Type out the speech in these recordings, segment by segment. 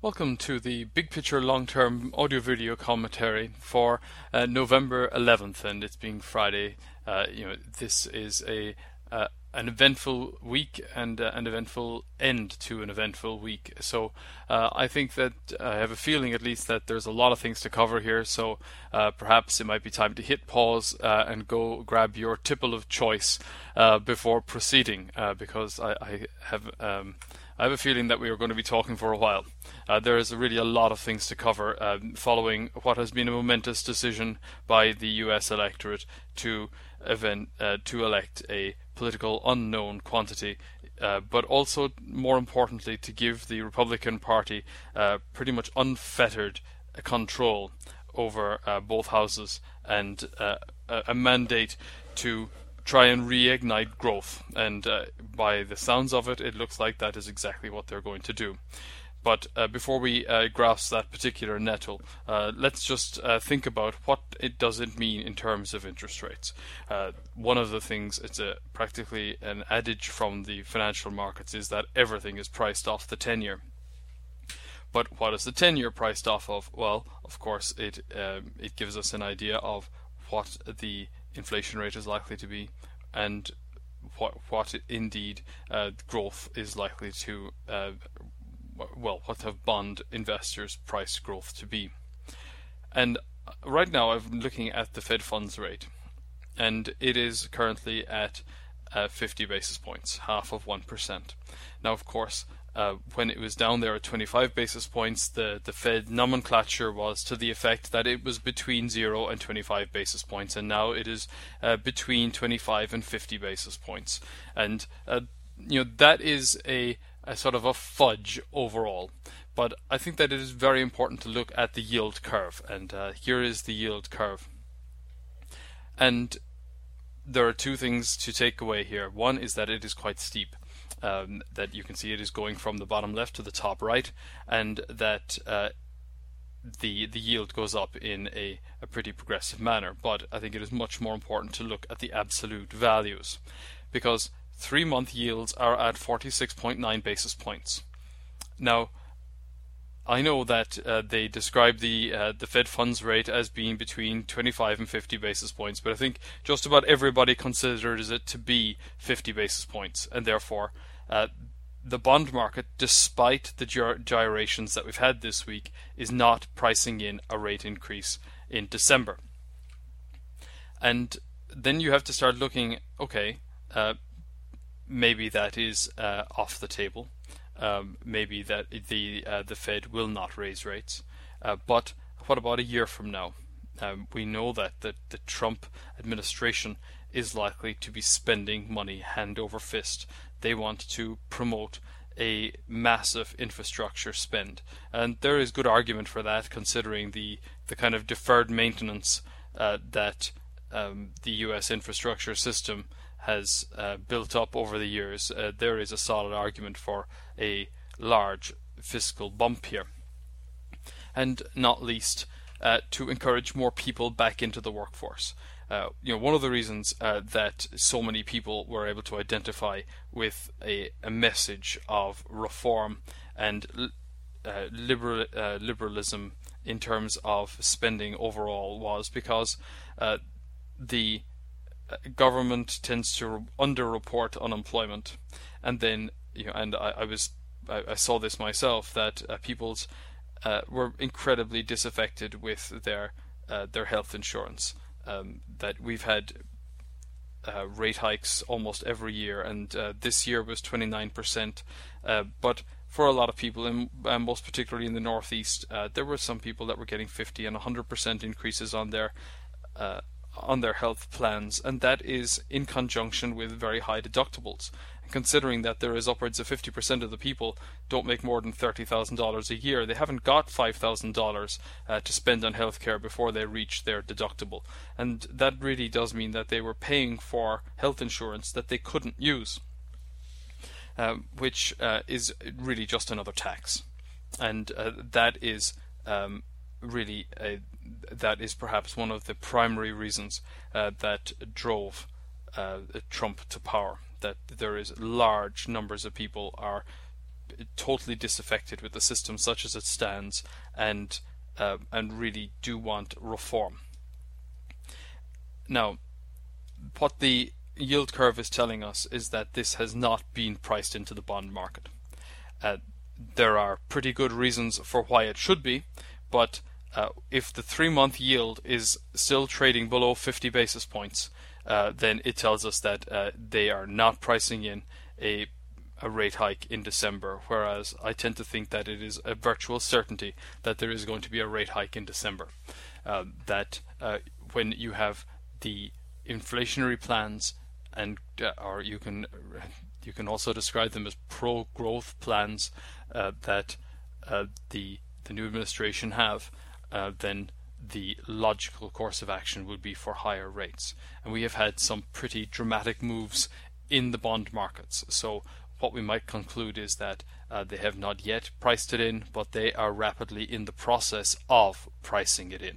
Welcome to the Big Picture Long-Term Audio-Video Commentary for November 11th, and it's being Friday. This is an eventful week and an eventful end to an eventful week. So I think that I have a feeling, at least, that there's a lot of things to cover here. So perhaps it might be time to hit pause and go grab your tipple of choice before proceeding, because I have a feeling that we are going to be talking for a while. There is really a lot of things to cover following what has been a momentous decision by the US electorate to elect a political unknown quantity, but also, more importantly, to give the Republican Party pretty much unfettered control over both houses and a mandate to try and reignite growth. And by the sounds of it, it looks like that is exactly what they're going to do. But before we grasp that particular nettle, let's just think about what it does mean in terms of interest rates. One of the things, it's practically an adage from the financial markets, is that everything is priced off the 10-year. But what is the 10-year priced off of? Well, of course, it gives us an idea of what the inflation rate is likely to be, and what indeed growth is likely to what have bond investors price growth to be. And right now I'm looking at the Fed funds rate, and it is currently at 50 basis points, half of 1%. Now, of course, when it was down there at 25 basis points, the Fed nomenclature was to the effect that it was between 0 and 25 basis points, and now it is between 25 and 50 basis points. And that is a sort of a fudge overall. But I think that it is very important to look at the yield curve, and here is the yield curve. And there are two things to take away here. One is that it is quite steep. That you can see it is going from the bottom left to the top right, and that the yield goes up in a pretty progressive manner. But I think it is much more important to look at the absolute values, because 3-month yields are at 46.9 basis points. Now, I know that they describe the Fed funds rate as being between 25 and 50 basis points, but I think just about everybody considers it to be 50 basis points, and therefore the bond market, despite the gyrations that we've had this week, is not pricing in a rate increase in December. And then you have to start looking, okay, maybe that is off the table. Maybe that the Fed will not raise rates. But what about a year from now? We know that the Trump administration is likely to be spending money hand over fist. They want to promote a massive infrastructure spend, and there is good argument for that, considering the kind of deferred maintenance that the US infrastructure system has built up over the years. There is a solid argument for a large fiscal bump here, and not least to encourage more people back into the workforce. One of the reasons that so many people were able to identify with a message of reform and liberalism in terms of spending overall was because the government tends to underreport unemployment, and then I saw this myself, that people's were incredibly disaffected with their health insurance. That we've had rate hikes almost every year, and this year was 29%. But for a lot of people, and most particularly in the Northeast, there were some people that were getting 50 and 100% increases on their health plans, and that is in conjunction with very high deductibles. Considering that there is upwards of 50% of the people don't make more than $30,000 a year, they haven't got $5,000 to spend on healthcare before they reach their deductible, and that really does mean that they were paying for health insurance that they couldn't use, which is really just another tax, and that is that is perhaps one of the primary reasons that drove Trump to power. That there is large numbers of people are totally disaffected with the system such as it stands, and really do want reform. Now, what the yield curve is telling us is that this has not been priced into the bond market. There are pretty good reasons for why it should be, but if the 3-month yield is still trading below 50 basis points, then it tells us that they are not pricing in a rate hike in December, whereas I tend to think that it is a virtual certainty that there is going to be a rate hike in December. That when you have the inflationary plans, and or you can also describe them as pro-growth plans that the new administration have, then the logical course of action would be for higher rates. And we have had some pretty dramatic moves in the bond markets. So what we might conclude is that they have not yet priced it in, but they are rapidly in the process of pricing it in.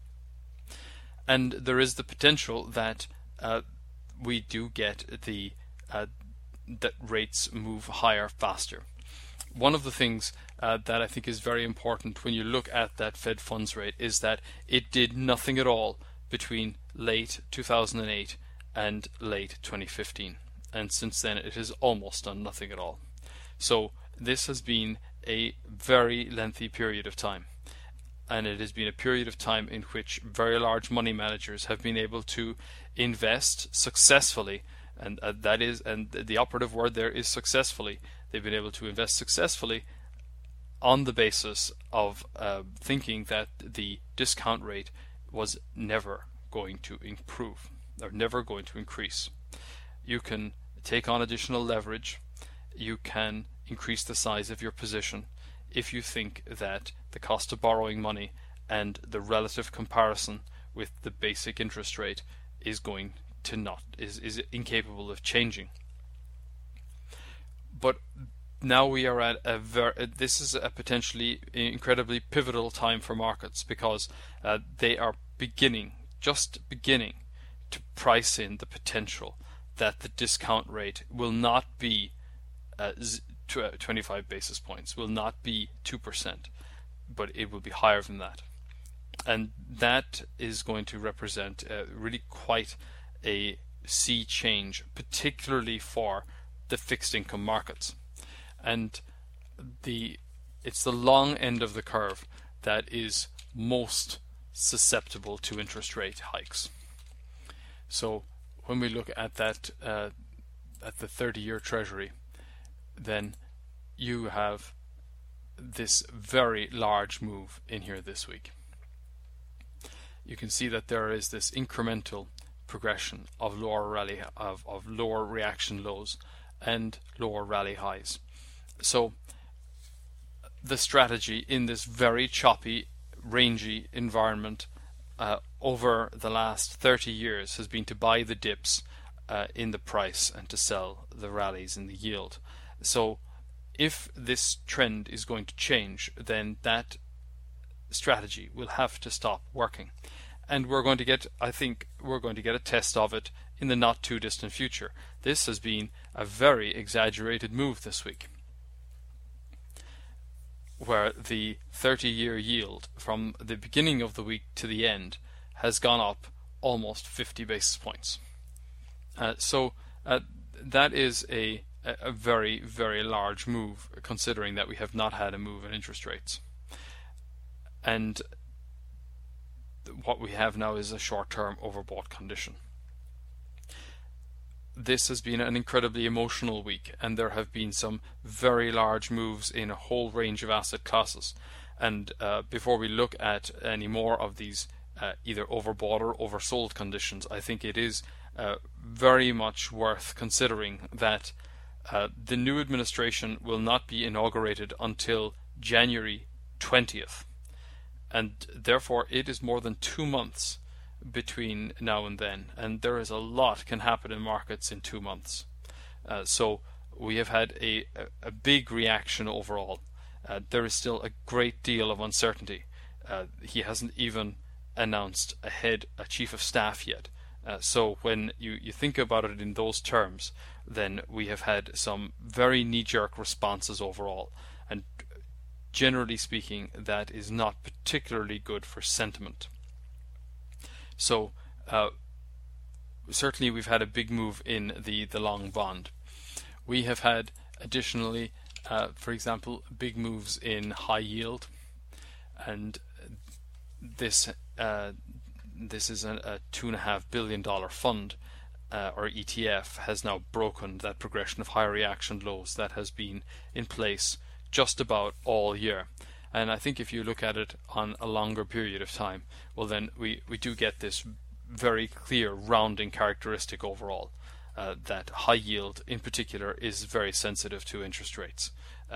And there is the potential that we do get that rates move higher faster. One of the things that I think is very important when you look at that Fed funds rate is that it did nothing at all between late 2008 and late 2015. And since then it has almost done nothing at all. So this has been a very lengthy period of time. And it has been a period of time in which very large money managers have been able to invest successfully, and the operative word there is successfully. They've been able to invest successfully on the basis of thinking that the discount rate was never going to improve or never going to increase. You can take on additional leverage. You can increase the size of your position if you think that the cost of borrowing money and the relative comparison with the basic interest rate is is incapable of changing. But now we are at this is a potentially incredibly pivotal time for markets, because they are just beginning to price in the potential that the discount rate will not be 25 basis points, will not be 2%, but it will be higher than that. And that is going to represent really quite a sea change, particularly for the fixed income markets. And it's the long end of the curve that is most susceptible to interest rate hikes. So when we look at that at the 30-year Treasury, then you have this very large move in here this week. You can see that there is this incremental progression of lower rally of lower reaction lows and lower rally highs. So the strategy in this very choppy, rangy environment over the last 30 years has been to buy the dips in the price and to sell the rallies in the yield. So if this trend is going to change, then that strategy will have to stop working. And we're going to get a test of it in the not too distant future. This has been a very exaggerated move this week, where the 30-year yield from the beginning of the week to the end has gone up almost 50 basis points. So that is a very, very large move, considering that we have not had a move in interest rates. And what we have now is a short-term overbought condition. This has been an incredibly emotional week, and there have been some very large moves in a whole range of asset classes. And before we look at any more of these either overbought or oversold conditions, I think it is very much worth considering that the new administration will not be inaugurated until January 20th. And therefore it is more than 2 months between now and then, and there is a lot can happen in markets in 2 months. So we have had a big reaction overall. There is still a great deal of uncertainty. He hasn't even announced a chief of staff yet. So when you think about it in those terms, then we have had some very knee-jerk responses overall. And generally speaking, that is not particularly good for sentiment. So certainly we've had a big move in the long bond. We have had additionally, for example, big moves in high yield, and this is a $2.5 billion fund, or ETF, has now broken that progression of high reaction lows that has been in place just about all year. And I think if you look at it on a longer period of time, well then we do get this very clear rounding characteristic overall, that high yield in particular is very sensitive to interest rates.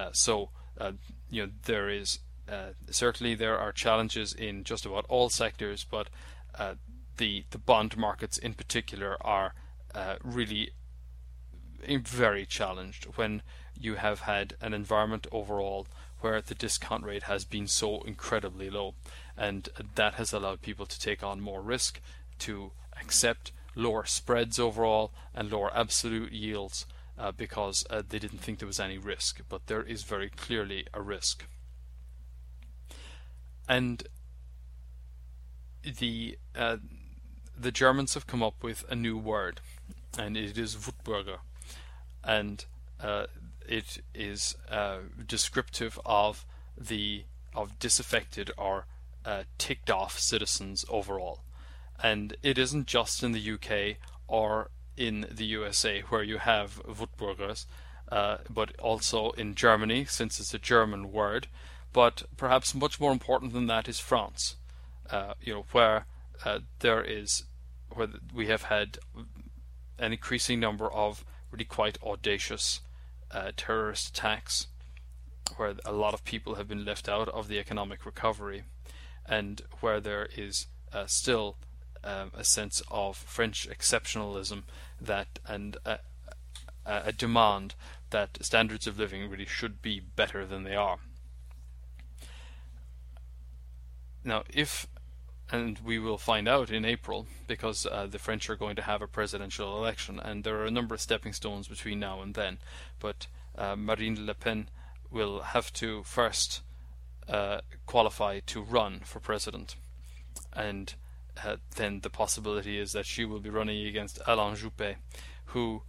There is certainly there are challenges in just about all sectors, but the bond markets in particular are really very challenged when you have had an environment overall where the discount rate has been so incredibly low, and that has allowed people to take on more risk, to accept lower spreads overall and lower absolute yields because they didn't think there was any risk, but there is very clearly a risk. And the Germans have come up with a new word, and it is Wutbürger, and it is descriptive of disaffected or ticked off citizens overall. And it isn't just in the UK or in the USA where you have Wutbürgers, but also in Germany, since it's a German word. But perhaps much more important than that is France, where we have had an increasing number of really quite audacious terrorist attacks, where a lot of people have been left out of the economic recovery, and where there is still a sense of French exceptionalism and a demand that standards of living really should be better than they are. Now, and we will find out in April, because the French are going to have a presidential election, and there are a number of stepping stones between now and then, but Marine Le Pen will have to first qualify to run for president, and then the possibility is that she will be running against Alain Juppé, who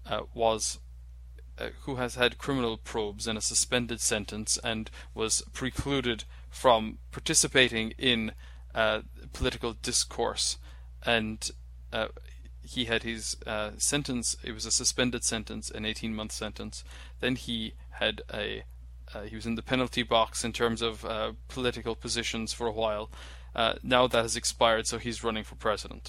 has had criminal probes and a suspended sentence and was precluded from participating in political discourse, and he had his sentence. It was a suspended sentence, an 18-month sentence. Then he was in the penalty box in terms of political positions for a while. Now that has expired, so he's running for president.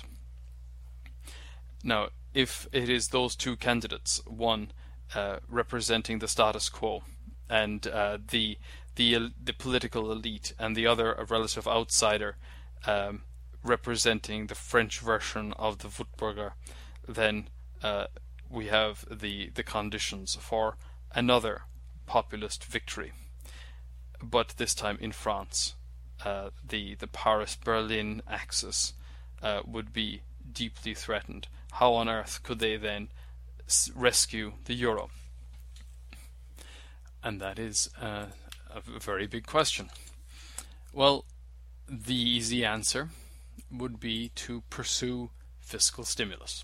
Now, if it is those two candidates, one representing the status quo and the political elite, and the other a relative outsider representing the French version of the Wutbürger, then we have the conditions for another populist victory, but this time in France. The Paris-Berlin axis would be deeply threatened. How on earth could they then rescue the euro? And that is a very big question. Well, the easy answer would be to pursue fiscal stimulus.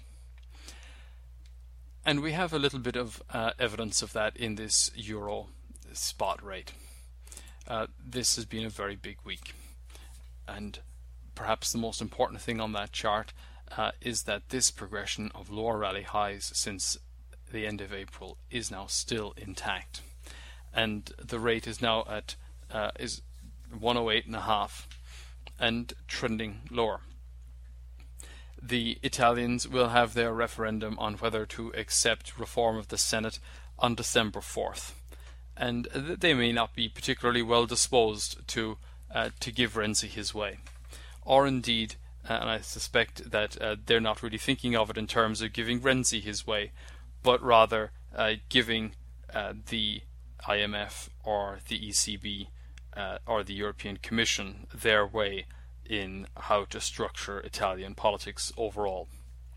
And we have a little bit of evidence of that in this euro spot rate. This has been a very big week, and perhaps the most important thing on that chart is that this progression of lower rally highs since the end of April is now still intact, and the rate is now at is 108.5 and trending lower. The Italians will have their referendum on whether to accept reform of the Senate on December 4th. And they may not be particularly well disposed to give Renzi his way, or indeed, and I suspect that they're not really thinking of it in terms of giving Renzi his way, but rather giving the IMF or the ECB or the European Commission their way in how to structure Italian politics overall.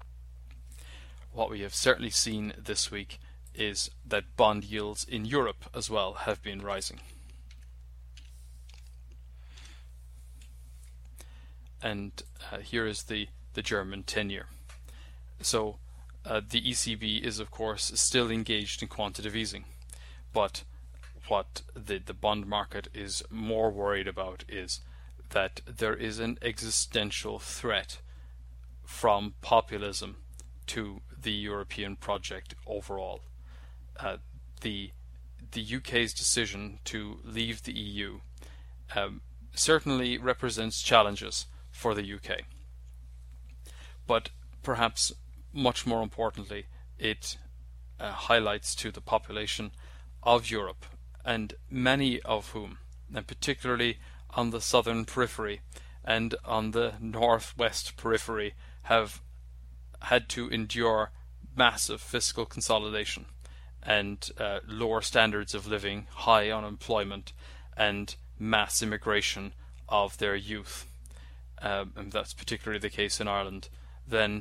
what we have certainly seen this week is that bond yields in Europe as well have been rising. And here is the German 10-year. So the ECB is of course still engaged in quantitative easing, but what the bond market is more worried about is that there is an existential threat from populism to the European project overall. The UK's decision to leave the EU certainly represents challenges for the UK, but perhaps much more importantly, it highlights to the population of Europe, and many of whom, and particularly on the southern periphery and on the northwest periphery, have had to endure massive fiscal consolidation and lower standards of living, high unemployment, and mass immigration of their youth, and that's particularly the case in Ireland, then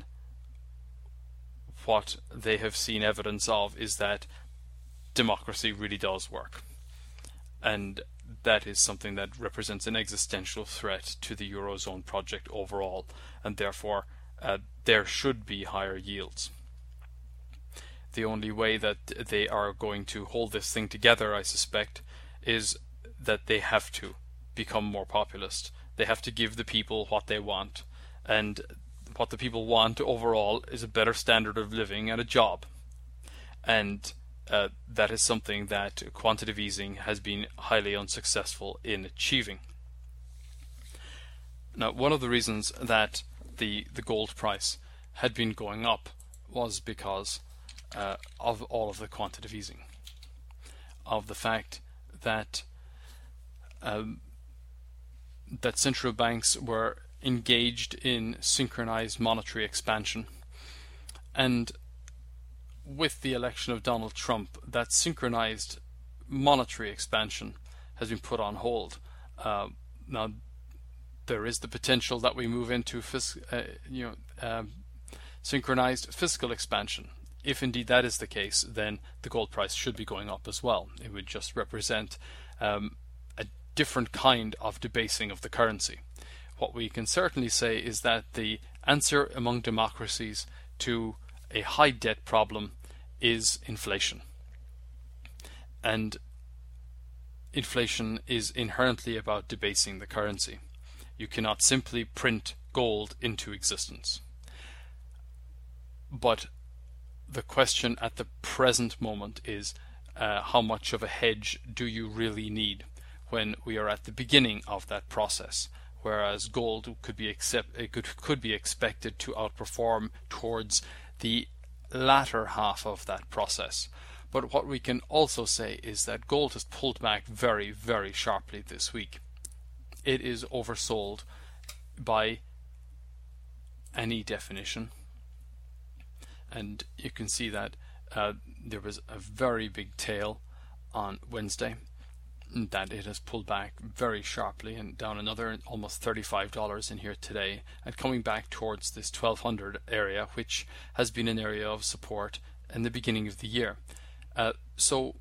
what they have seen evidence of is that democracy really does work. And that is something that represents an existential threat to the Eurozone project overall, and therefore there should be higher yields. The only way that they are going to hold this thing together, I suspect, is that they have to become more populist. They have to give the people what they want, and what the people want overall is a better standard of living and a job. And that is something that quantitative easing has been highly unsuccessful in achieving. Now, one of the reasons that the gold price had been going up was because of all of the quantitative easing, of the fact that that central banks were engaged in synchronized monetary expansion, and with the election of Donald Trump, that synchronized monetary expansion has been put on hold. Now, there is the potential that we move into synchronized fiscal expansion. If indeed that is the case, then the gold price should be going up as well. It would just represent a different kind of debasing of the currency. What we can certainly say is that the answer among democracies to a high debt problem is inflation. And inflation is inherently about debasing the currency. You cannot simply print gold into existence. But the question at the present moment is how much of a hedge do you really need when we are at the beginning of that process, whereas gold could be expected to outperform towards the latter half of that process. But what we can also say is that gold has pulled back very, very sharply this week. It is oversold by any definition, and you can see that there was a very big tail on Wednesday, that it has pulled back very sharply and down another almost $35 in here today, and coming back towards this 1200 area, which has been an area of support in the beginning of the year. So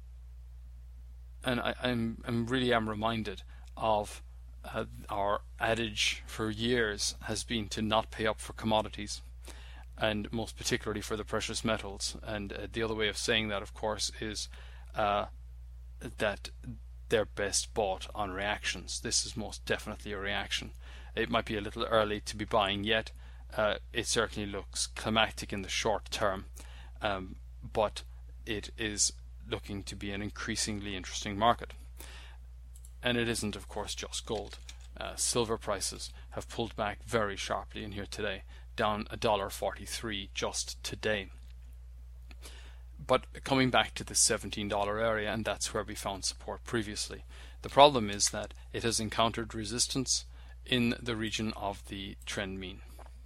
I'm really reminded of our adage for years has been to not pay up for commodities, and most particularly for the precious metals. And the other way of saying that, of course, is that they're best bought on reactions. This is most definitely a reaction. It might be a little early to be buying yet. It certainly looks climactic in the short term, but it is looking to be an increasingly interesting market. And it isn't, of course, just gold. Silver prices have pulled back very sharply in here today, down $1.43 just today. But coming back to the $17 area, and that's where we found support previously. The problem is that it has encountered resistance in the region of the trend mean.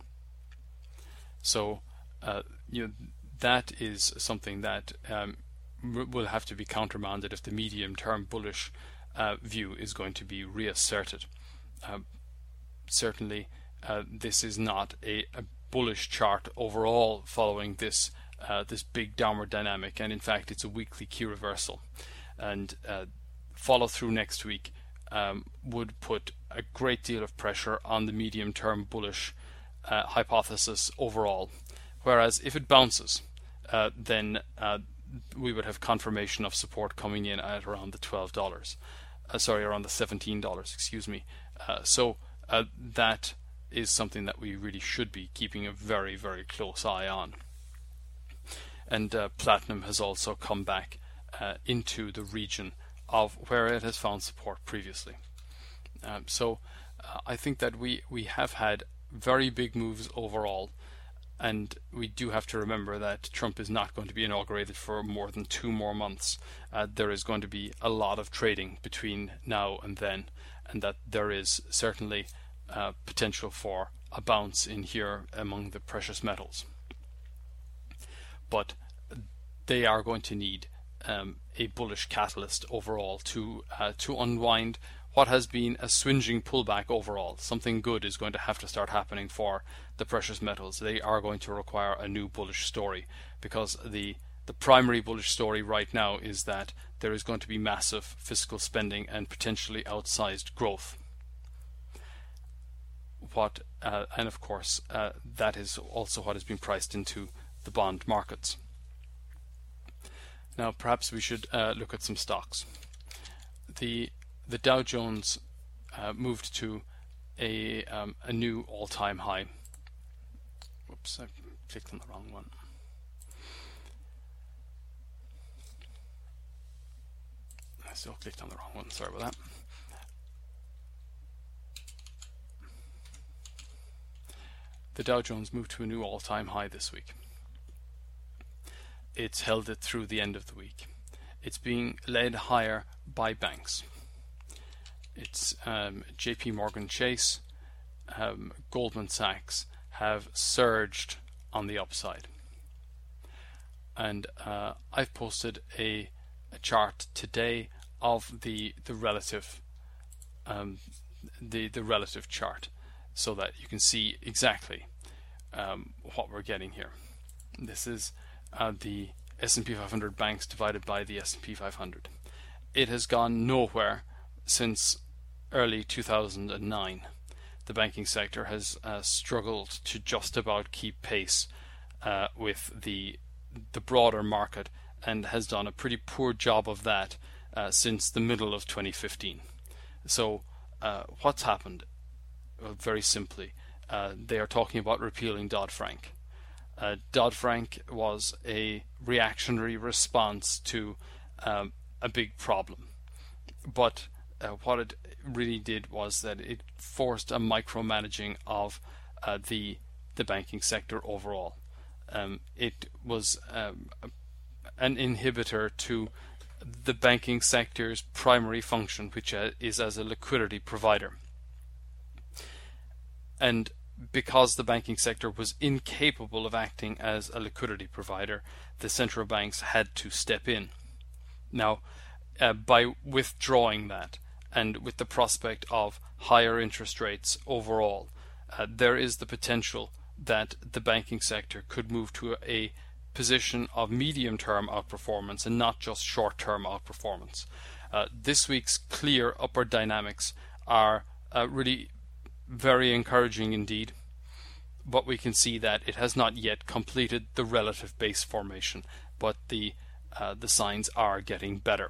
So that is something that will have to be countermanded if the medium-term bullish view is going to be reasserted. Certainly, this is not a bullish chart overall following this this big downward dynamic, and in fact it's a weekly key reversal, and follow through next week would put a great deal of pressure on the medium-term bullish hypothesis overall. Whereas if it bounces, then we would have confirmation of support coming in at around the $12. Around the $17, excuse me. So that is something that we really should be keeping a very, very close eye on. And platinum has also come back into the region of where it has found support previously. So I think that we have had very big moves overall, and we do have to remember that Trump is not going to be inaugurated for more than 2 more months. There is going to be a lot of trading between now and then, and that there is certainly potential for a bounce in here among the precious metals. But they are going to need a bullish catalyst overall to unwind what has been a swinging pullback overall. Something good is going to have to start happening for the precious metals. They are going to require a new bullish story, because the primary bullish story right now is that there is going to be massive fiscal spending and potentially outsized growth. And of course that is also what has been priced into the bond markets. Now perhaps we should look at some stocks. The Dow Jones moved to a new all-time high. Whoops, I clicked on the wrong one. I still clicked on the wrong one, sorry about that. The Dow Jones moved to a new all-time high this week. It's held it through the end of the week. It's being led higher by banks. It's JP Morgan Chase, Goldman Sachs have surged on the upside. And I've posted a chart today of the relative the relative chart, so that you can see exactly what we're getting here. This is the S&P 500 banks divided by the S&P 500. It has gone nowhere since early 2009. The banking sector has struggled to just about keep pace with the broader market, and has done a pretty poor job of that since the middle of 2015. So what's happened? Very simply, they are talking about repealing Dodd-Frank. Dodd-Frank was a reactionary response to a big problem, but what it really did was that it forced a micromanaging of the banking sector overall. It was an inhibitor to the banking sector's primary function, which is as a liquidity provider. And because the banking sector was incapable of acting as a liquidity provider, the central banks had to step in. Now, by withdrawing that, and with the prospect of higher interest rates overall, there is the potential that the banking sector could move to a position of medium-term outperformance and not just short-term outperformance. This week's clear upward dynamics are really very encouraging indeed, but we can see that it has not yet completed the relative base formation, but the signs are getting better.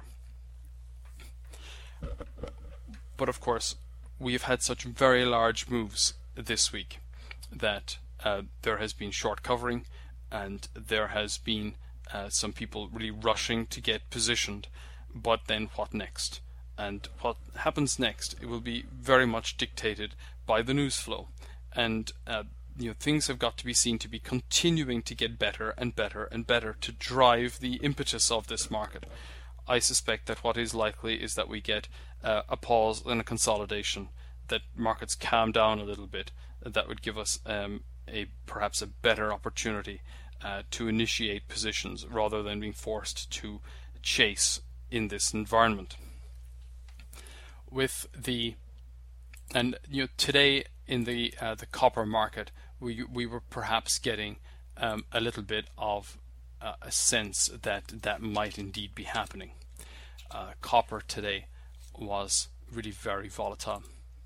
But of course, we've had such very large moves this week that there has been short covering, and there has been some people really rushing to get positioned. But then what next? And what happens next, it will be very much dictated by the news flow. And things have got to be seen to be continuing to get better and better and better to drive the impetus of this market. I suspect that what is likely is that we get a pause and a consolidation, that markets calm down a little bit. That would give us perhaps a better opportunity to initiate positions rather than being forced to chase in this environment. Today in the copper market, we were perhaps getting a little bit of a sense that that might indeed be happening. Copper today was really very volatile.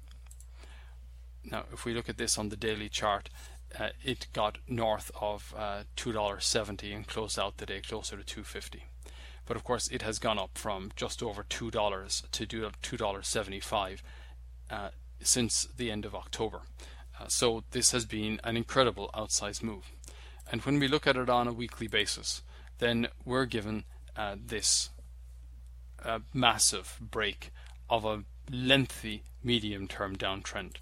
Now, if we look at this on the daily chart, it got north of $2.70 and closed out the day closer to $2.50. But of course, it has gone up from just over $2 to $2.75 since the end of October. So this has been an incredible outsized move. And when we look at it on a weekly basis, then we're given this massive break of a lengthy medium-term downtrend.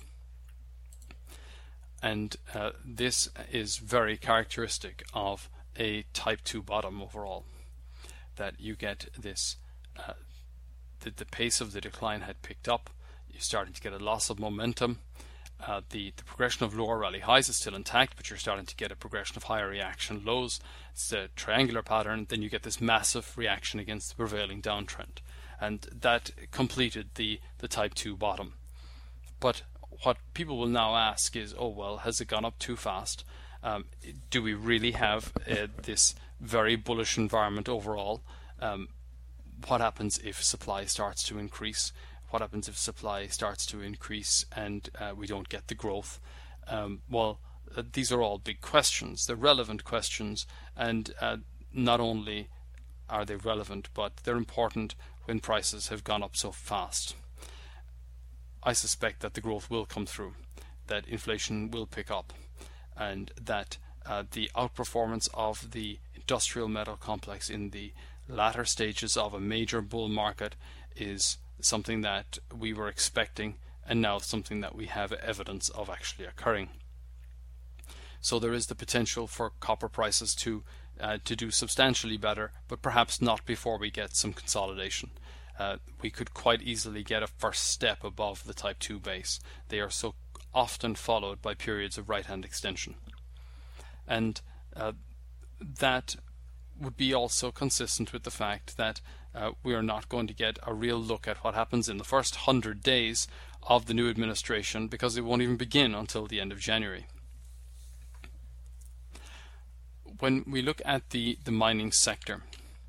And this is very characteristic of a type 2 bottom overall, that you get this, the pace of the decline had picked up, you're starting to get a loss of momentum, the progression of lower rally highs is still intact, but you're starting to get a progression of higher reaction lows. It's a triangular pattern, then you get this massive reaction against the prevailing downtrend, and that completed the type 2 bottom. But what people will now ask is, oh well, has it gone up too fast? Do we really have this very bullish environment overall? What happens if supply starts to increase? What happens if supply starts to increase and we don't get the growth? These are all big questions. They're relevant questions, and not only are they relevant, but they're important when prices have gone up so fast. I suspect that the growth will come through, that inflation will pick up, and that the outperformance of the industrial metal complex in the latter stages of a major bull market is something that we were expecting, and now something that we have evidence of actually occurring. So there is the potential for copper prices to do substantially better, but perhaps not before we get some consolidation. We could quite easily get a first step above the type 2 base. They are so often followed by periods of right-hand extension. And that would be also consistent with the fact that we are not going to get a real look at what happens in the first 100 days of the new administration, because it won't even begin until the end of January. When we look at the mining sector,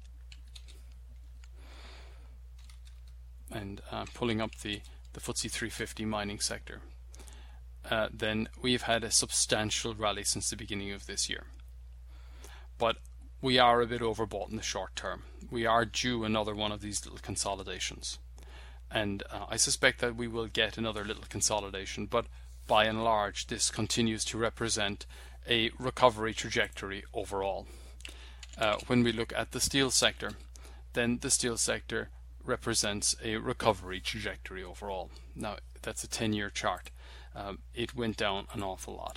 and pulling up the FTSE 350 mining sector, then we've had a substantial rally since the beginning of this year. But we are a bit overbought in the short term. We are due another one of these little consolidations. And I suspect that we will get another little consolidation, but by and large this continues to represent a recovery trajectory overall. When we look at the steel sector, then the steel sector represents a recovery trajectory overall. Now that's a 10-year chart. It went down an awful lot.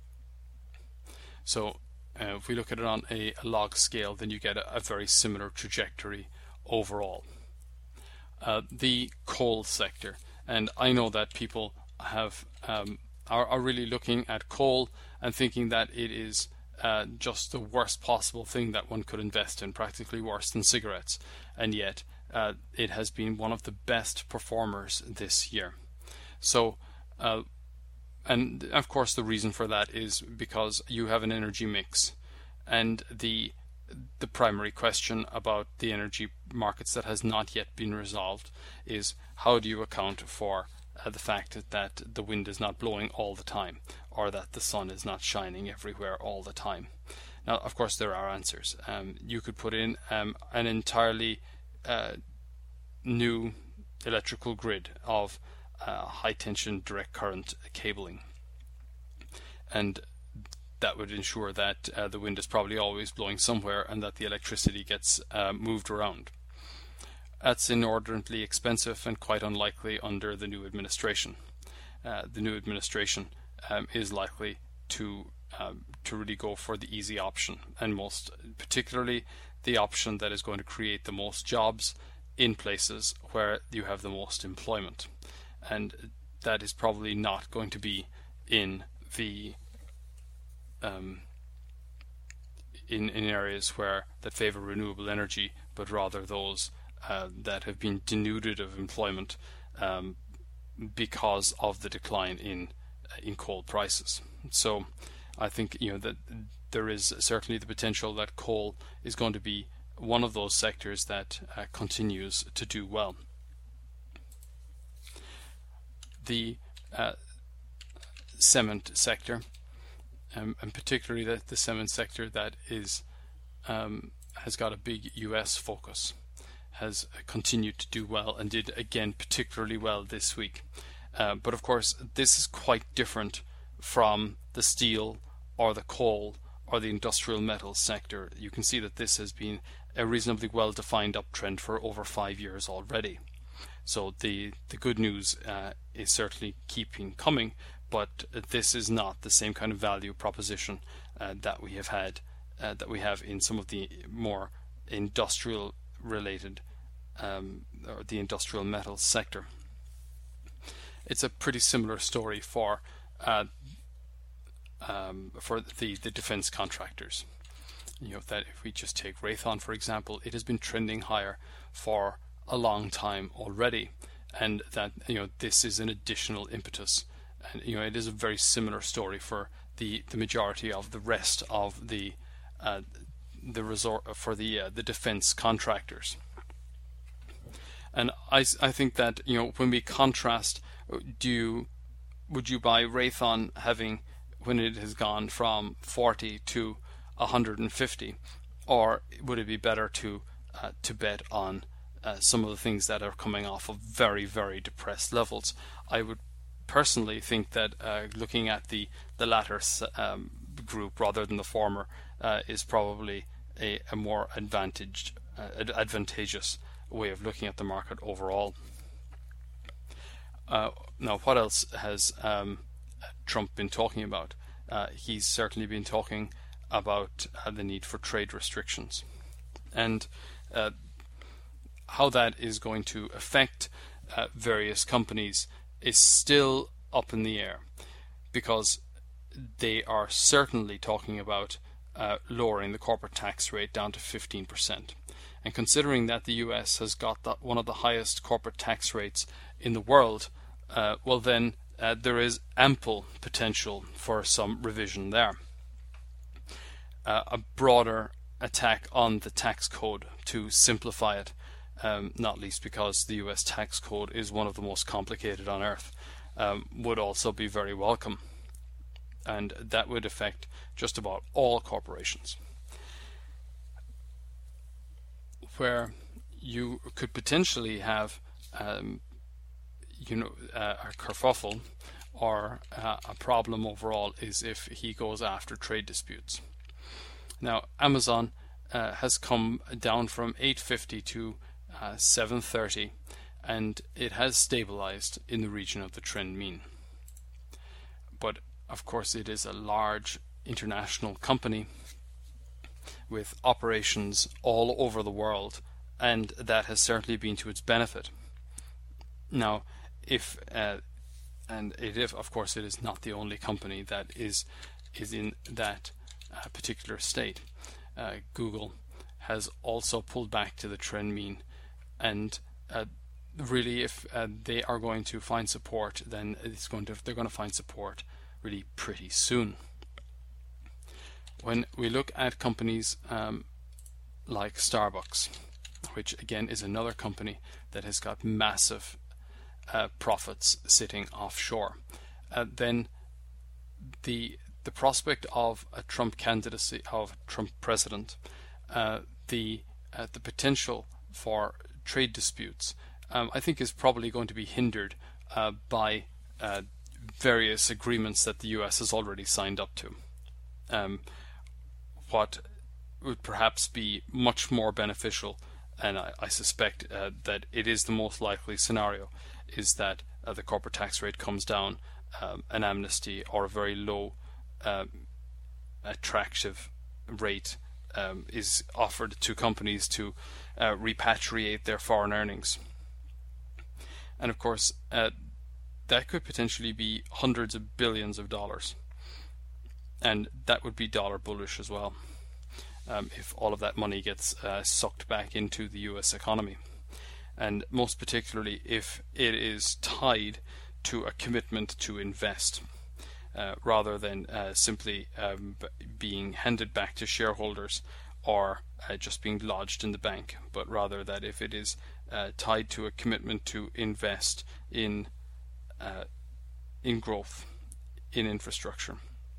So if we look at it on a log scale, then you get a very similar trajectory overall. The coal sector, and I know that people have are really looking at coal and thinking that it is just the worst possible thing that one could invest in, practically worse than cigarettes, and yet it has been one of the best performers this year. So and of course the reason for that is because you have an energy mix, and the primary question about the energy markets that has not yet been resolved is, how do you account for the fact that the wind is not blowing all the time, or that the sun is not shining everywhere all the time? Now of course there are answers. You could put in an entirely new electrical grid of high tension direct current cabling, and that would ensure that the wind is probably always blowing somewhere and that the electricity gets moved around. That's inordinately expensive and quite unlikely under the new administration. The new administration is likely to really go for the easy option, and most particularly the option that is going to create the most jobs in places where you have the most employment, and that is probably not going to be in the in areas that favor renewable energy, but rather those that have been denuded of employment because of the decline in coal prices. So I think that there is certainly the potential that coal is going to be one of those sectors that continues to do well. The cement sector, and particularly the cement sector that is has got a big US focus, has continued to do well and did again particularly well this week. But of course, this is quite different from the steel or the coal or the industrial metals sector. You can see that this has been a reasonably well-defined uptrend for over 5 years already. So the good news is certainly keeping coming, but this is not the same kind of value proposition that we have in some of the more industrial related or the industrial metals sector. It's a pretty similar story for the defense contractors. That if we just take Raytheon for example, it has been trending higher for a long time already, and that this is an additional impetus. And it is a very similar story for the majority of the rest of the resort for the defense contractors. And I think that when we contrast, would you buy Raytheon having, when it has gone from 40 to 150, or would it be better to bet on some of the things that are coming off of very, very depressed levels? I would personally think that looking at the latter group rather than the former is probably a more advantageous way of looking at the market overall. Now, what else has Trump been talking about? He's certainly been talking about the need for trade restrictions, and how that is going to affect various companies is still up in the air, because they are certainly talking about lowering the corporate tax rate down to 15%. And considering that the US has got one of the highest corporate tax rates in the world, well then there is ample potential for some revision there. A broader attack on the tax code to simplify it, not least because the US tax code is one of the most complicated on earth, would also be very welcome. And that would affect just about all corporations. Where you could potentially have a kerfuffle or a problem overall is if he goes after trade disputes. Now, Amazon has come down from 850 to 730, and it has stabilized in the region of the trend mean. But of course, it is a large international company with operations all over the world, and that has certainly been to its benefit. Now, of course, it is not the only company that is in that particular state. Google has also pulled back to the trend mean, and really, if they are going to find support, then they're going to find support really pretty soon. When we look at companies like Starbucks, which again is another company that has got massive profits sitting offshore, then the prospect of a Trump candidacy, of Trump president, the potential for trade disputes, I think is probably going to be hindered by various agreements that the US has already signed up to. What would perhaps be much more beneficial, and I suspect that it is the most likely scenario, is that the corporate tax rate comes down, an amnesty or a very low attractive rate is offered to companies to repatriate their foreign earnings. And of course, that could potentially be hundreds of billions of dollars, and that would be dollar bullish as well, if all of that money gets sucked back into the US economy, and most particularly if it is tied to a commitment to invest. rather than simply being handed back to shareholders or just being lodged in the bank, but rather that if it is tied to a commitment to invest in growth, in infrastructure.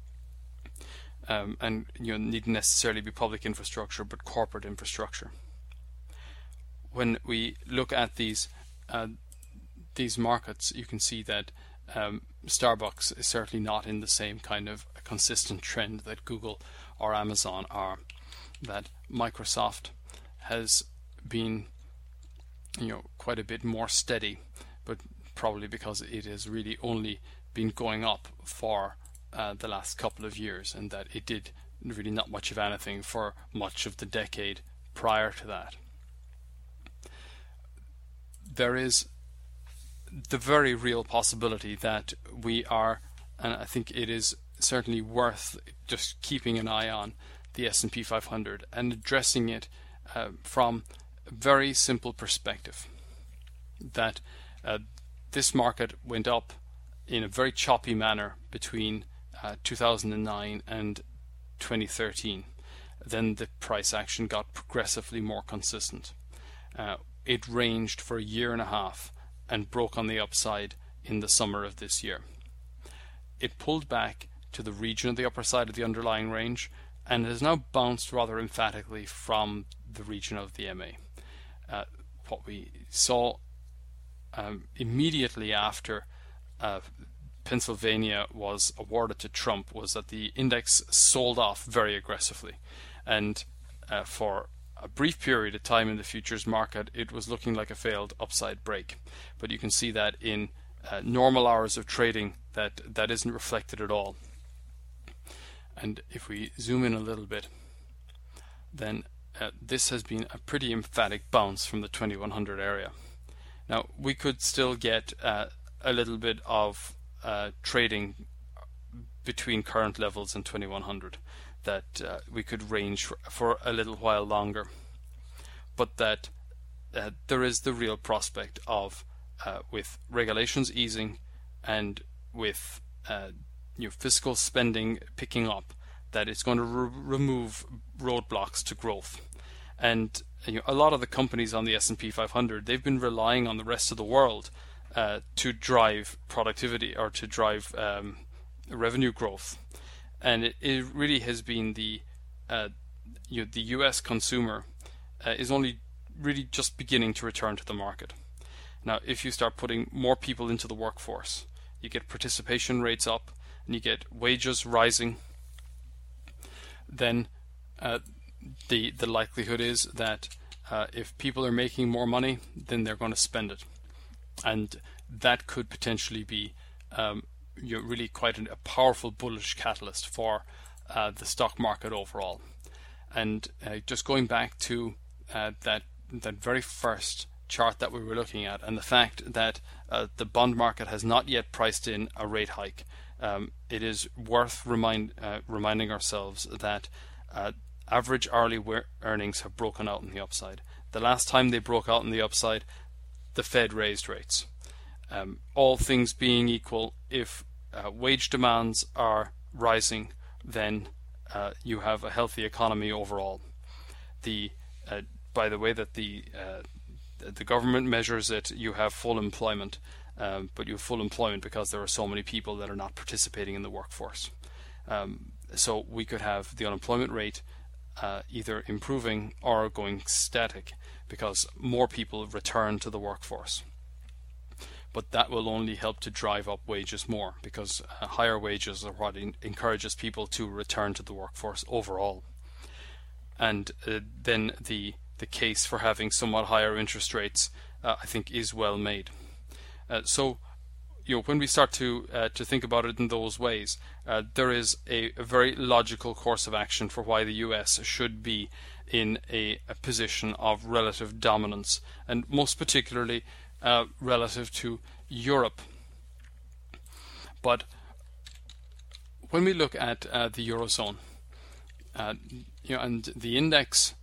And needn't necessarily be public infrastructure, but corporate infrastructure. When we look at these markets, you can see that Starbucks is certainly not in the same kind of consistent trend that Google or Amazon are. That Microsoft has been, quite a bit more steady, but probably because it has really only been going up for the last couple of years, and that it did really not much of anything for much of the decade prior to that. There is the very real possibility that we are, and I think it is certainly worth just keeping an eye on the S&P 500 and addressing it from a very simple perspective, that this market went up in a very choppy manner between 2009 and 2013. Then the price action got progressively more consistent. It ranged for a year and a half and broke on the upside in the summer of this year. It pulled back to the region of the upper side of the underlying range and has now bounced rather emphatically from the region of the MA. What we saw immediately after Pennsylvania was awarded to Trump was that the index sold off very aggressively, and for a brief period of time in the futures market it was looking like a failed upside break. But you can see that in normal hours of trading that isn't reflected at all. And if we zoom in a little bit, then this has been a pretty emphatic bounce from the 2100 area. Now we could still get a little bit of trading between current levels and 2100, that we could range for a little while longer, but that there is the real prospect of with regulations easing and with fiscal spending picking up, that it's going to remove roadblocks to growth. And a lot of the companies on the S&P 500, they've been relying on the rest of the world to drive productivity or to drive revenue growth, and it really has been the U.S. consumer is only really just beginning to return to the market. Now, if you start putting more people into the workforce, you get participation rates up and you get wages rising, then the likelihood is that if people are making more money, then they're going to spend it, and that could potentially be really quite a powerful bullish catalyst for the stock market overall. And just going back to that very first chart that we were looking at, and the fact that the bond market has not yet priced in a rate hike, it is worth reminding ourselves that average hourly earnings have broken out in the upside. The last time they broke out in the upside, the Fed raised rates. All things being equal, if wage demands are rising, then you have a healthy economy overall. By the way that the government measures it, you have full employment, but you have full employment because there are so many people that are not participating in the workforce. So we could have the unemployment rate either improving or going static because more people return to the workforce. But that will only help to drive up wages more, because higher wages are what encourages people to return to the workforce overall. And then the case for having somewhat higher interest rates, I think, is well made. So when we start to think about it in those ways, there is a very logical course of action for why the US should be in a position of relative dominance, and most particularly relative to Europe. But when we look at the Eurozone, and the index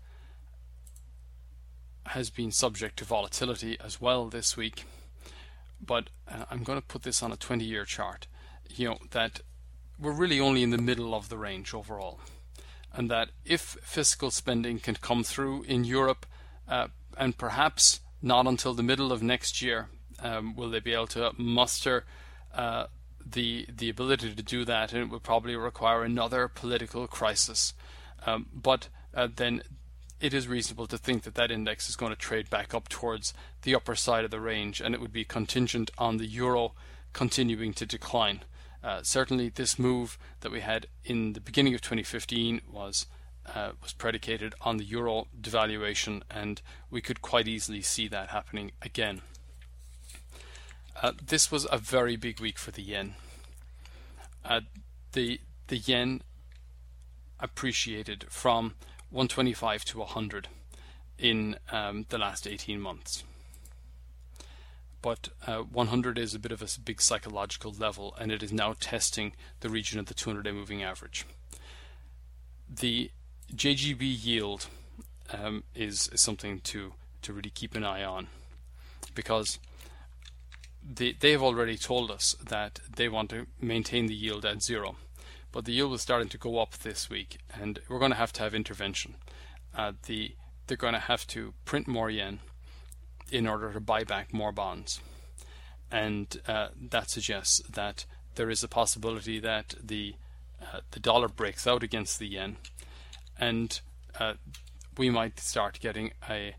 has been subject to volatility as well this week, but I'm going to put this on a 20-year chart, that we're really only in the middle of the range overall, and that if fiscal spending can come through in Europe, and perhaps not until the middle of next year will they be able to muster the ability to do that, and it will probably require another political crisis. But then it is reasonable to think that that index is going to trade back up towards the upper side of the range, and it would be contingent on the euro continuing to decline. Certainly this move that we had in the beginning of 2015 was predicated on the euro devaluation, and we could quite easily see that happening again. This was a very big week for the yen. The yen appreciated from 125 to 100 in the last 18 months. But 100 is a bit of a big psychological level, and it is now testing the region of the 200-day moving average. The JGB yield is something to really keep an eye on, because they have already told us that they want to maintain the yield at zero. But the yield was starting to go up this week, and we're going to have intervention. They're going to have to print more yen in order to buy back more bonds, and that suggests that there is a possibility that the dollar breaks out against the yen, and we might start getting a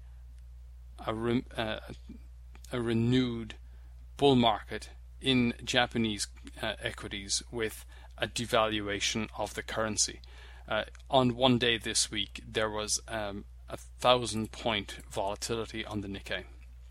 renewed bull market in Japanese equities with a devaluation of the currency. On one day this week, there was 1,000-point volatility on the Nikkei.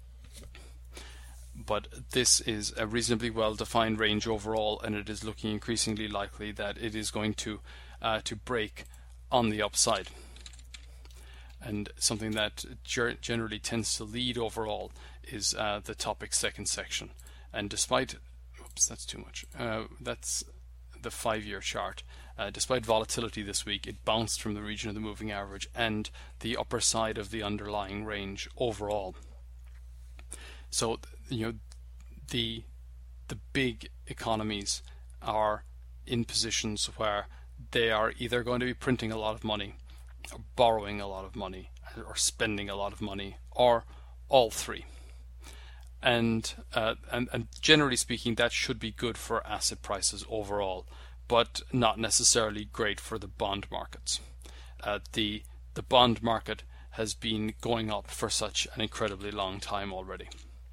But this is a reasonably well-defined range overall, and it is looking increasingly likely that it is going to break on the upside. And something that generally tends to lead overall is the topic second section. And despite, oops, that's too much. That's the 5-year chart. Despite volatility this week, it bounced from the region of the moving average and the upper side of the underlying range overall. So, the big economies are in positions where they are either going to be printing a lot of money, or borrowing a lot of money, or spending a lot of money, or all three. And generally speaking, that should be good for asset prices overall, but not necessarily great for the bond markets. The bond market has been going up for such an incredibly long time already.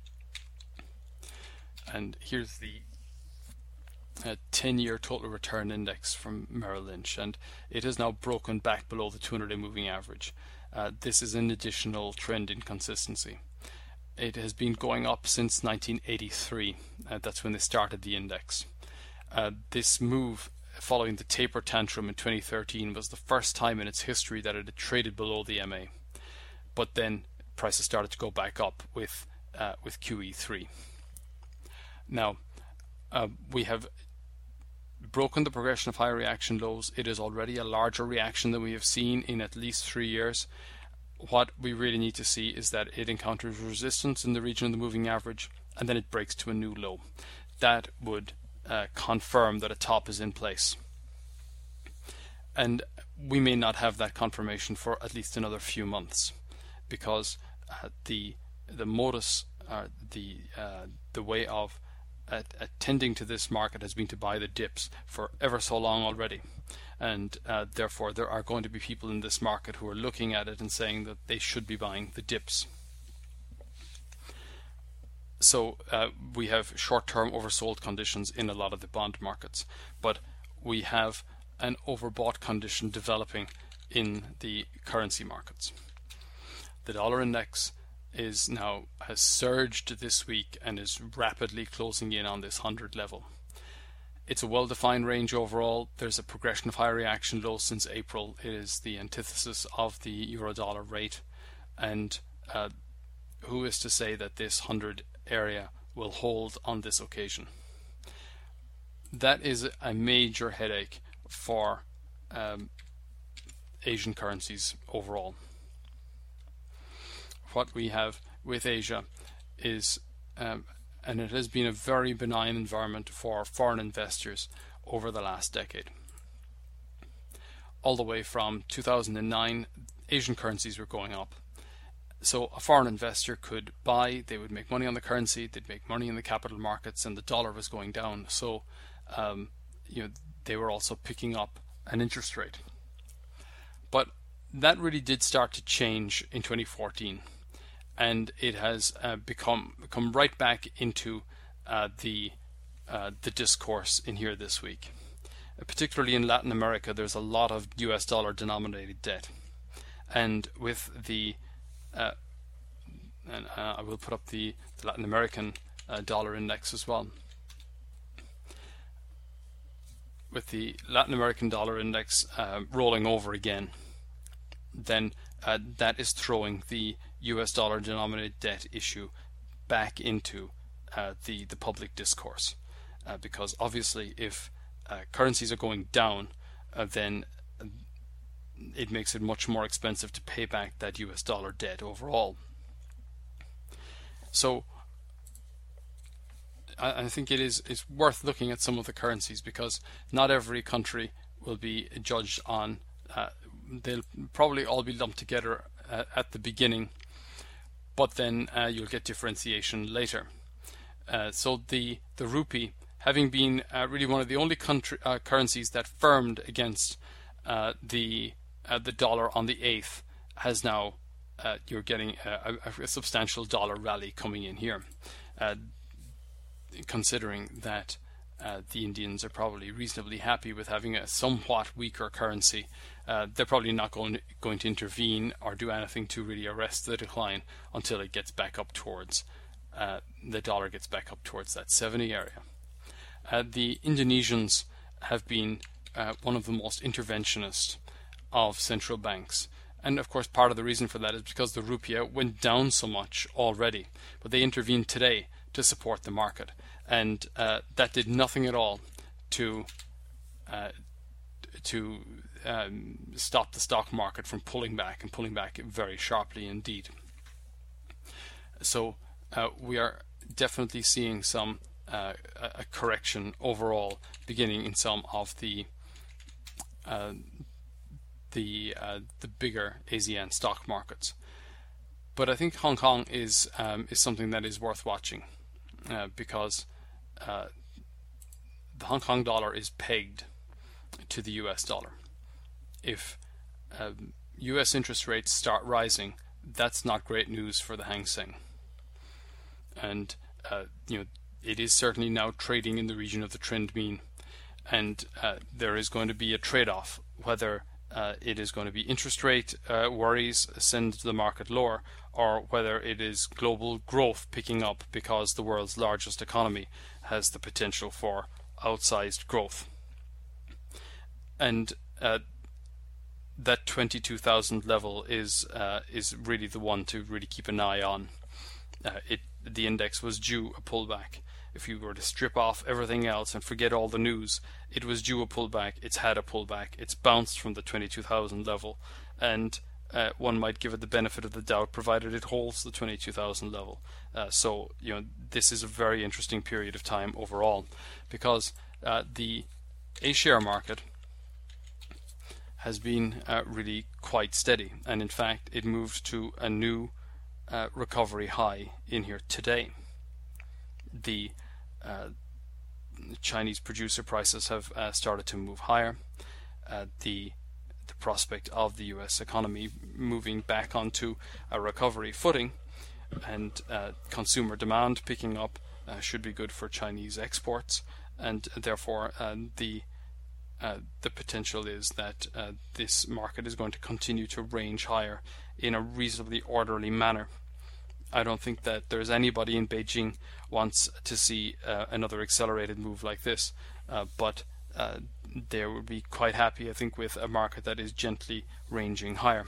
And here's the 10-year total return index from Merrill Lynch, and it has now broken back below the 200-day moving average. This is an additional trend inconsistency. It has been going up since 1983. That's when they started the index. This move following the taper tantrum in 2013 was the first time in its history that it had traded below the MA. But then prices started to go back up with QE3. Now, we have broken the progression of high reaction lows. It is already a larger reaction than we have seen in at least 3 years. What we really need to see is that it encounters resistance in the region of the moving average, and then it breaks to a new low. That would confirm that a top is in place. And we may not have that confirmation for at least another few months, because the modus, the way of attending to this market has been to buy the dips for ever so long already, and therefore there are going to be people in this market who are looking at it and saying that they should be buying the dips. So we have short-term oversold conditions in a lot of the bond markets, but we have an overbought condition developing in the currency markets. The dollar index has surged this week and is rapidly closing in on this 100 level. It's a well-defined range overall. There's a progression of high reaction lows since April. It is the antithesis of the euro-dollar rate, and who is to say that this 100 area will hold on this occasion? That is a major headache for Asian currencies overall. What we have with Asia is, and it has been a very benign environment for foreign investors over the last decade. All the way from 2009, Asian currencies were going up. So a foreign investor could buy, they would make money on the currency, they'd make money in the capital markets, and the dollar was going down. So they were also picking up an interest rate. But that really did start to change in 2014, and it has come right back into the discourse in here this week. Particularly in Latin America, there's a lot of US dollar denominated debt, and with the and I will put up the Latin American dollar index as well. With the Latin American dollar index rolling over again, then that is throwing the US dollar denominated debt issue back into the public discourse, because obviously if currencies are going down, then it makes it much more expensive to pay back that US dollar debt overall. So I think it's worth looking at some of the currencies, because not every country will be judged on, they'll probably all be lumped together at the beginning, but then you'll get differentiation later. So the rupee, having been really one of the only currencies that firmed against the dollar on the 8th, has now you're getting a substantial dollar rally coming in here, considering that the Indians are probably reasonably happy with having a somewhat weaker currency. They're probably not going to intervene or do anything to really arrest the decline until it gets back up towards the dollar gets back up towards that 70 area. The Indonesians have been one of the most interventionist of central banks, and of course part of the reason for that is because the rupiah went down so much already, but they intervened today to support the market, and that did nothing at all to stop the stock market from pulling back very sharply indeed. So we are definitely seeing some a correction overall beginning in some of the bigger ASEAN stock markets. But I think Hong Kong is something that is worth watching, because the Hong Kong dollar is pegged to the US dollar. If US interest rates start rising, that's not great news for the Hang Seng. And it is certainly now trading in the region of the trend mean, and there is going to be a trade-off whether it is going to be interest rate worries send the market lower, or whether it is global growth picking up because the world's largest economy has the potential for outsized growth. And that 22,000 level is really the one to really keep an eye on. The index was due a pullback. If you were to strip off everything else and forget all the news, it was due a pullback. It's had a pullback. It's bounced from the 22,000 level, and one might give it the benefit of the doubt, provided it holds the 22,000 level. So this is a very interesting period of time overall, because the A-share market has been really quite steady, and in fact it moved to a new recovery high in here today. The Chinese producer prices have started to move higher. The prospect of the US economy moving back onto a recovery footing, and consumer demand picking up should be good for Chinese exports, and therefore the potential is that this market is going to continue to range higher in a reasonably orderly manner. I don't think that there's anybody in Beijing wants to see another accelerated move like this, but they would be quite happy, I think, with a market that is gently ranging higher.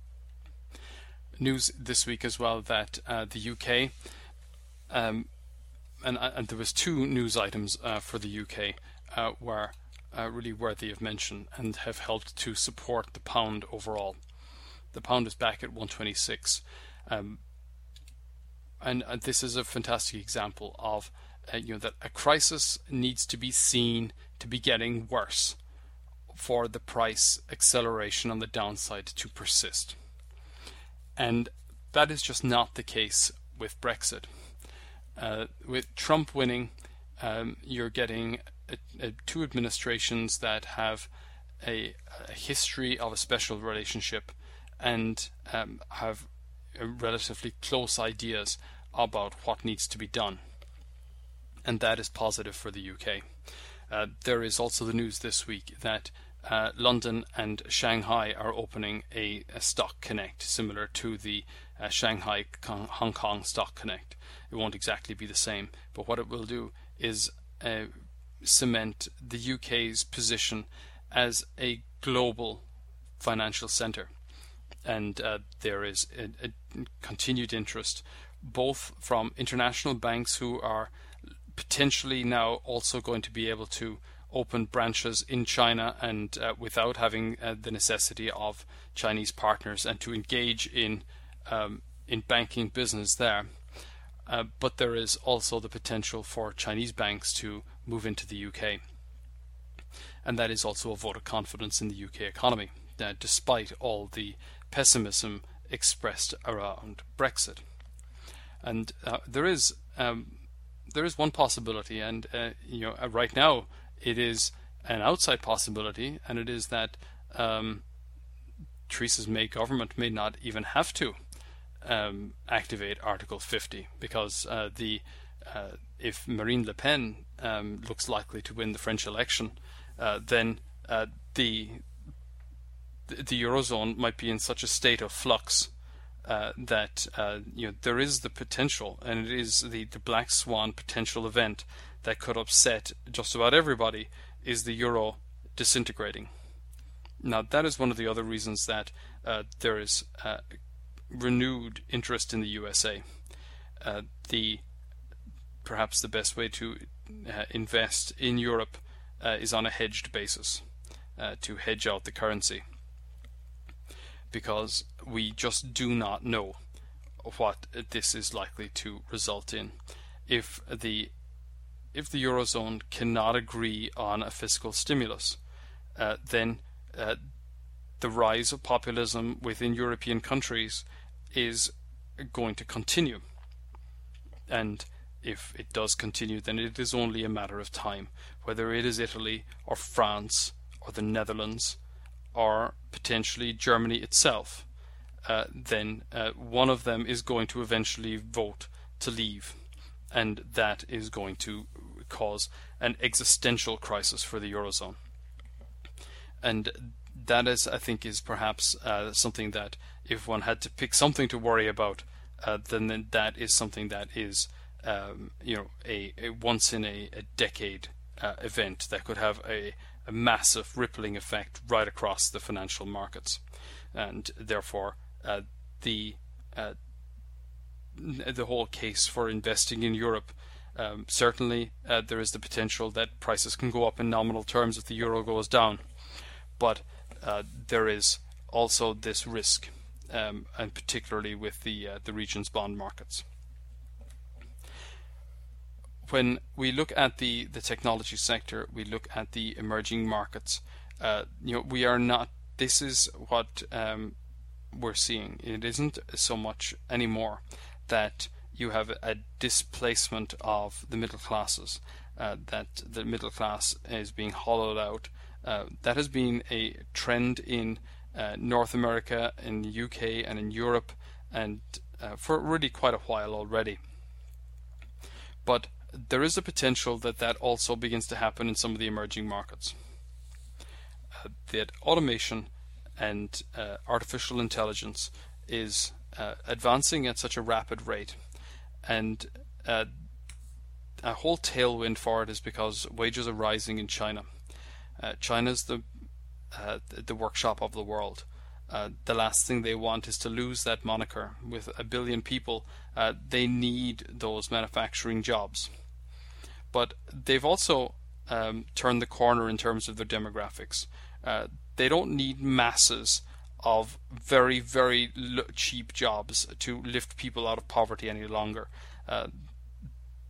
News this week as well that the UK, and there was two news items for the UK were really worthy of mention and have helped to support the pound overall. The pound is back at 126. And this is a fantastic example of that a crisis needs to be seen to be getting worse for the price acceleration on the downside to persist. And that is just not the case with Brexit. With Trump winning, you're getting two administrations that have a history of a special relationship and have relatively close ideas about what needs to be done. And that is positive for the UK. There is also the news this week that London and Shanghai are opening a Stock Connect similar to the Shanghai Hong Kong Stock Connect. It won't exactly be the same, but what it will do is cement the UK's position as a global financial centre. And there is a continued interest both from international banks who are potentially now also going to be able to open branches in China and without having the necessity of Chinese partners, and to engage in banking business there. But there is also the potential for Chinese banks to move into the UK. And that is also a vote of confidence in the UK economy, despite all the pessimism expressed around Brexit. And there is one possibility, and right now it is an outside possibility, and it is that Theresa May government may not even have to activate Article 50, because if Marine Le Pen looks likely to win the French election, then the Eurozone might be in such a state of flux that there is the potential, and it is the black swan potential event that could upset just about everybody, is the euro disintegrating. Now, that is one of the other reasons that there is renewed interest in the USA. Perhaps the best way to invest in Europe is on a hedged basis, to hedge out the currency, because we just do not know what this is likely to result in. If the Eurozone cannot agree on a fiscal stimulus, then the rise of populism within European countries is going to continue. And if it does continue, then it is only a matter of time, whether it is Italy or France or the Netherlands or potentially Germany itself, then one of them is going to eventually vote to leave, and that is going to cause an existential crisis for the Eurozone. And that is, I think, is perhaps something that, if one had to pick something to worry about, then that is something that is a once in a decade event that could have a massive rippling effect right across the financial markets, and therefore the whole case for investing in Europe. Certainly there is the potential that prices can go up in nominal terms if the euro goes down, but there is also this risk, and particularly with the region's bond markets. When we look at the technology sector, we look at the emerging markets. We are not. This is what we're seeing. It isn't so much anymore that you have a displacement of the middle classes, that the middle class is being hollowed out. That has been a trend in North America, in the UK, and in Europe, and for really quite a while already. But there is a potential that also begins to happen in some of the emerging markets. That automation and artificial intelligence is advancing at such a rapid rate, and a whole tailwind for it is because wages are rising in China. China's the workshop of the world. The last thing they want is to lose that moniker. With 1 billion people, they need those manufacturing jobs. But they've also turned the corner in terms of their demographics. They don't need masses of very, very cheap jobs to lift people out of poverty any longer.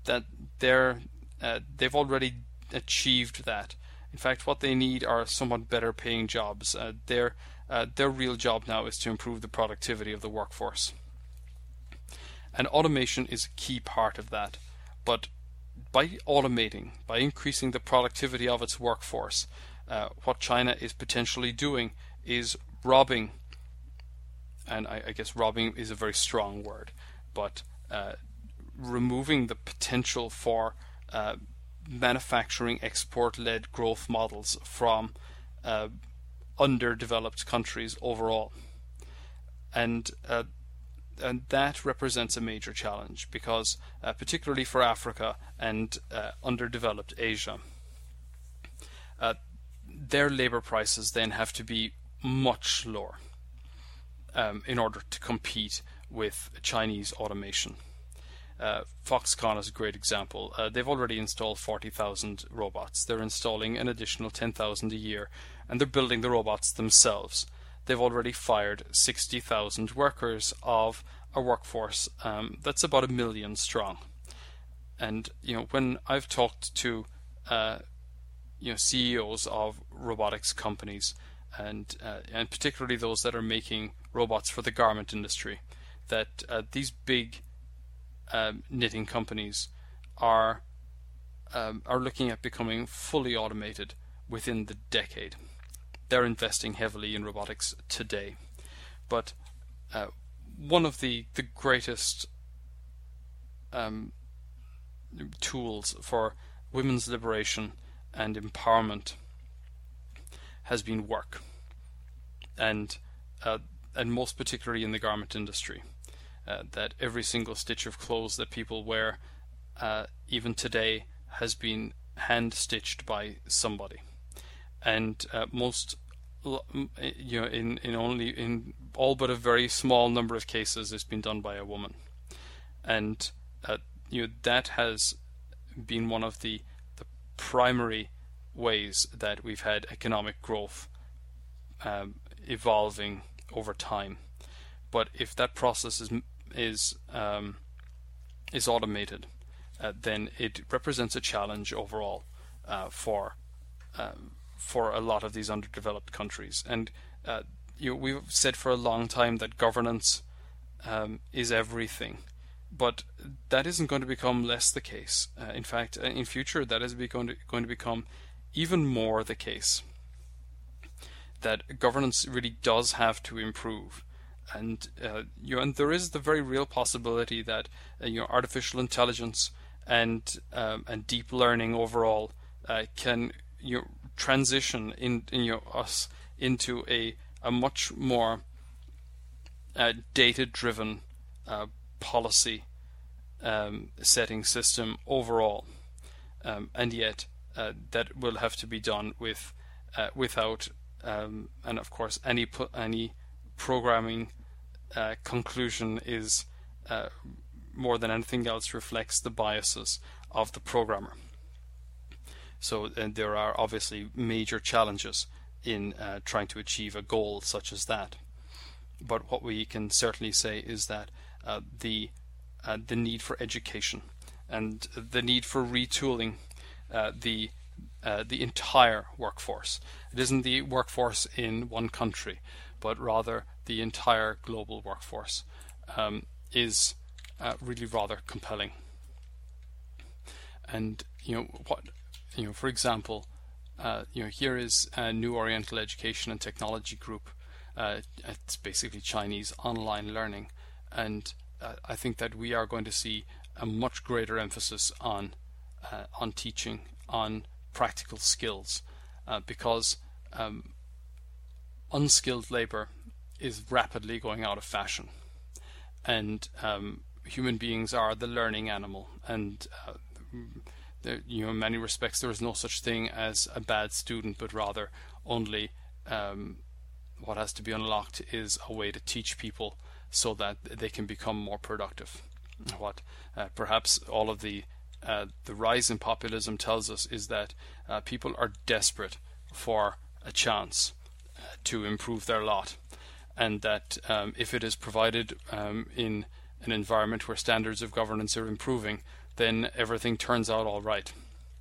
that they've already achieved that. In fact, what they need are somewhat better paying jobs. Their real job now is to improve the productivity of the workforce. And automation is a key part of that. But by automating, by increasing the productivity of its workforce, what China is potentially doing is robbing, and I guess robbing is a very strong word, but removing the potential for manufacturing export-led growth models from underdeveloped countries overall. And that represents a major challenge because particularly for Africa and underdeveloped Asia, their labor prices then have to be much lower in order to compete with Chinese automation. Foxconn is a great example. They've already installed 40,000 robots. They're installing an additional 10,000 a year, and they're building the robots themselves. They've already fired 60,000 workers of a workforce that's about 1 million strong. And when I've talked to CEOs of robotics companies, and particularly those that are making robots for the garment industry, that these big knitting companies are looking at becoming fully automated within the decade. They're investing heavily in robotics today, but one of the greatest tools for women's liberation and empowerment has been work, and most particularly in the garment industry. That every single stitch of clothes that people wear, even today, has been hand stitched by somebody, and in all but a very small number of cases, it's been done by a woman, and that has been one of the primary ways that we've had economic growth evolving over time. But if that process is automated, then it represents a challenge overall for a lot of these underdeveloped countries. And we've said for a long time that governance is everything, but that isn't going to become less the case. In fact, in future, that is going to become even more the case. That governance really does have to improve. And and there is the very real possibility that artificial intelligence and deep learning overall can transition us into a much more data-driven policy setting system overall, and yet that will have to be done without and of course any programming conclusion is more than anything else reflects the biases of the programmer. So there are obviously major challenges in trying to achieve a goal such as that. But what we can certainly say is that the need for education and the need for retooling the entire workforce. It isn't the workforce in one country, but rather the entire global workforce is really rather compelling. And for example, here is a New Oriental Education and Technology Group. It's basically Chinese online learning, and I think that we are going to see a much greater emphasis on teaching, on practical skills, because unskilled labor is rapidly going out of fashion, and human beings are the learning animal, and in many respects there is no such thing as a bad student, but rather only what has to be unlocked is a way to teach people so that they can become more productive. What perhaps all of the rise in populism tells us is that people are desperate for a chance to improve their lot, and that if it is provided in an environment where standards of governance are improving, then everything turns out all right.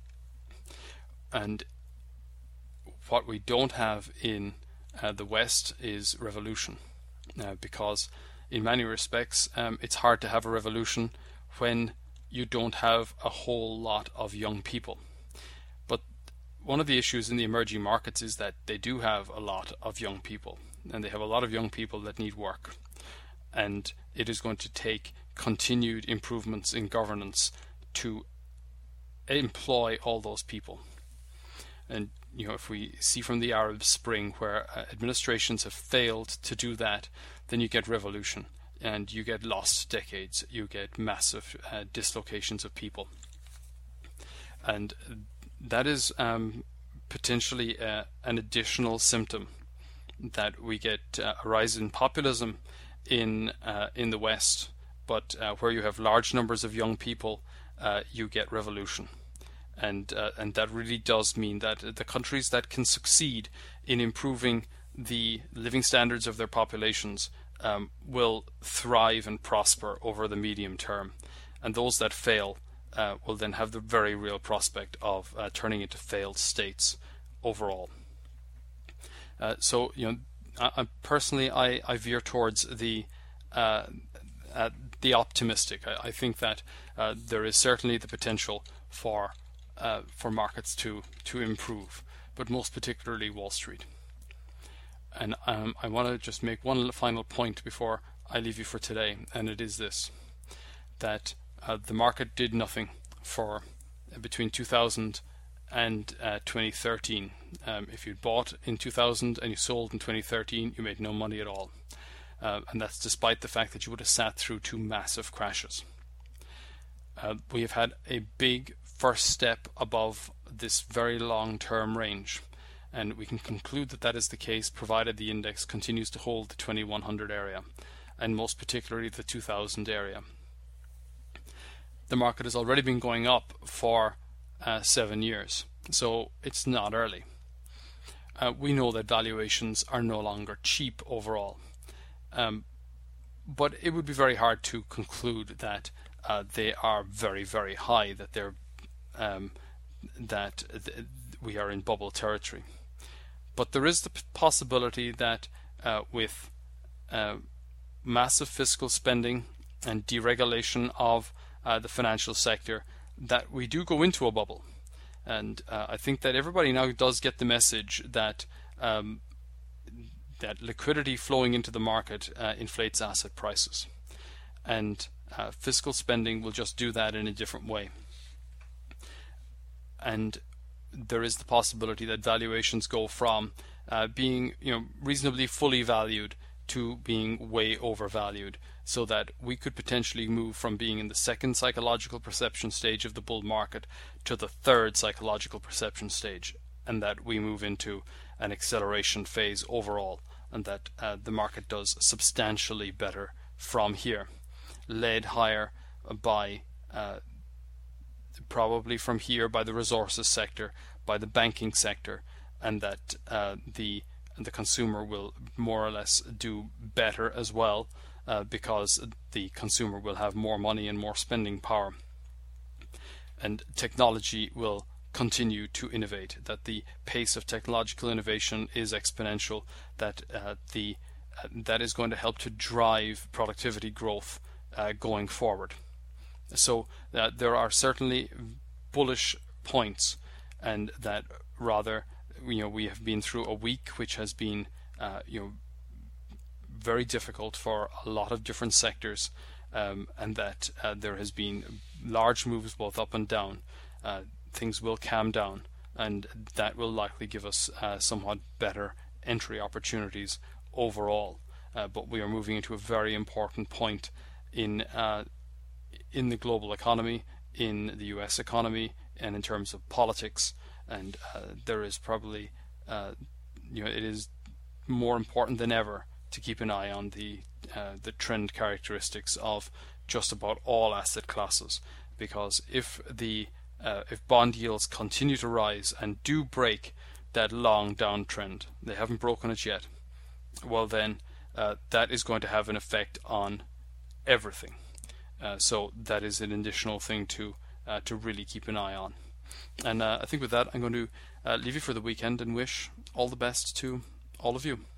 And what we don't have in the West is revolution, because in many respects it's hard to have a revolution when you don't have a whole lot of young people. But one of the issues in the emerging markets is that they do have a lot of young people, and they have a lot of young people that need work. And it is going to take continued improvements in governance to employ all those people. And if we see from the Arab Spring, where administrations have failed to do that, then you get revolution, and you get lost decades, you get massive dislocations of people. And that is potentially an additional symptom that we get a rise in populism in the West, but where you have large numbers of young people, you get revolution. And that really does mean that the countries that can succeed in improving the living standards of their populations will thrive and prosper over the medium term, and those that fail will then have the very real prospect of turning into failed states overall. So I personally veer towards the optimistic. I think that there is certainly the potential for markets to improve, but most particularly Wall Street. And I want to just make one final point before I leave you for today, and it is this: that the market did nothing for between 2000 and 2013. If you bought in 2000 and you sold in 2013, you made no money at all. And that's despite the fact that you would have sat through two massive crashes. We have had a big first step above this very long-term range, and we can conclude that that is the case provided the index continues to hold the 2100 area, and most particularly the 2000 area. The market has already been going up for 7 years, so it's not early. We know that valuations are no longer cheap overall, but it would be very hard to conclude that they are very, very high, that they're we are in bubble territory. But there is the possibility that with massive fiscal spending and deregulation of the financial sector, that we do go into a bubble. And I think that everybody now does get the message that that liquidity flowing into the market inflates asset prices, and fiscal spending will just do that in a different way. And there is the possibility that valuations go from being reasonably fully valued to being way overvalued, so that we could potentially move from being in the second psychological perception stage of the bull market to the third psychological perception stage, and that we move into an acceleration phase overall, and that the market does substantially better from here, led higher by probably from here by the resources sector, by the banking sector, and that the consumer will more or less do better as well, because the consumer will have more money and more spending power. And technology will continue to innovate, that the pace of technological innovation is exponential, that that is going to help to drive productivity growth going forward. So there are certainly bullish points, and that rather we have been through a week which has been very difficult for a lot of different sectors, and that there has been large moves both up and down. Things will calm down, and that will likely give us somewhat better entry opportunities overall. But we are moving into a very important point in the global economy, in the US economy, and in terms of politics. And there is probably, it is more important than ever to keep an eye on the trend characteristics of just about all asset classes, because if bond yields continue to rise and do break that long downtrend, they haven't broken it yet, well then that is going to have an effect on everything. So that is an additional thing to to really keep an eye on. And I think with that, I'm going to leave you for the weekend and wish all the best to all of you.